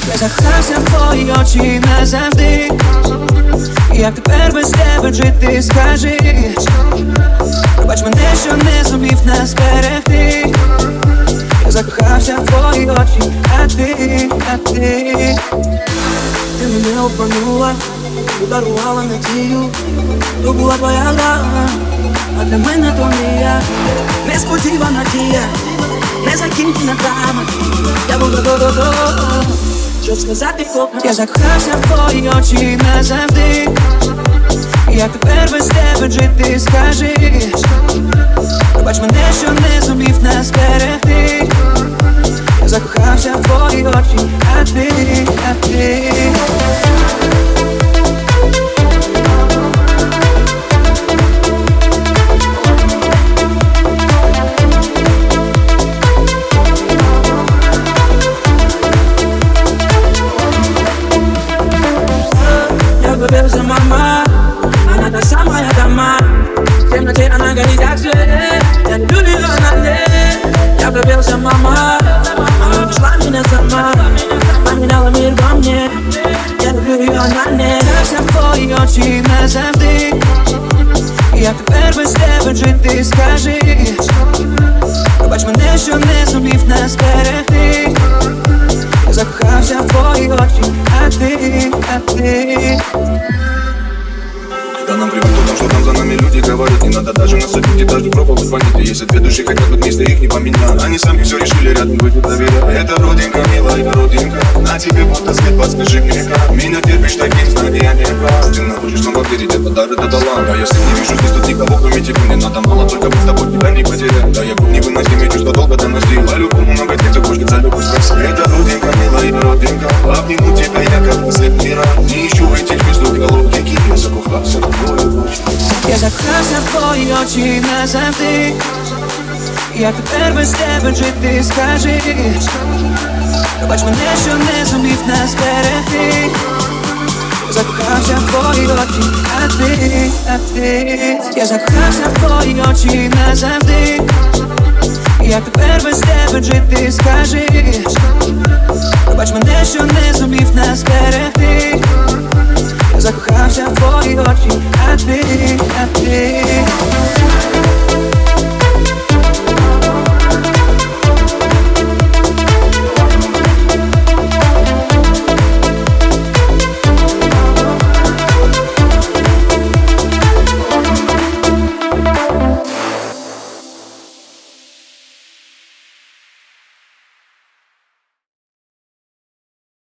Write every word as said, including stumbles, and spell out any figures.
Я закохався в твої очі назавжди. Як тепер без тебе жити, скажи? Пробач мене, що не зумів нас зберегти. Я закохався в твої очі, а ти, а ти Ти мене обманула, подарувала надію. То була твоя лава, а для мене то не я. Несподівана дія, незакінчена драма. Я буду до-до-до, щоб сказати копна. Я закохався в твої очі назавжди. Як тепер без тебе жити, скажи? Пробач мене, що не зумів нас зберегти. Я закохався в твої очі, а ти, а ти Я влюбился, мама, она та самая дама. В темноте она горит как свет. Я люблю ее на мне. Я влюбился, мама, она нашла меня сама. Поменяла мир во мне. Я люблю ее на мне. Я в твої очі назавжди. Як тепер без тебе жити, скажи? Пробач мене, що не зумів нас зберегти. Я закохався в твої очі, а ти, а ти Да нам привык к тому, что там за нами люди говорят. Не надо даже нас обидеть, даже пробовать понять. Если две души хотят быть вместе, их не поменять. Они сами все решили, рядом быть не доверяют. Это родинка, милая родинка. На тебе будто свет, подскажи мне как. Меня терпишь таким знаниями, как. Ты хочешь снова верить, это дар, это талант. А если не вижу здесь тут никого, кроме тебя, мне надо мало, только быть с тобой, тебя не потерять. Да я губ не выносим, чувства долго ты носил. А любому много тех, кто хочет за любовь спросить. Это родинка, милая родинка. Обниму тебя я, как последний раз. Не ищу в этих между головники. Я закохался в твою ночь. Я закохався в твої очі назавжди. Як тепер без тебе жити, скажи? Пробач мене, що не зумів нас зберегти. Я закохався в твої очі, а ти, а ти Я закохався в твої очі назавжди. Як тепер без тебе жити, скажи? Пробач мене, що не зумів нас зберегти. Я закохався в твої очі, а ти, а ти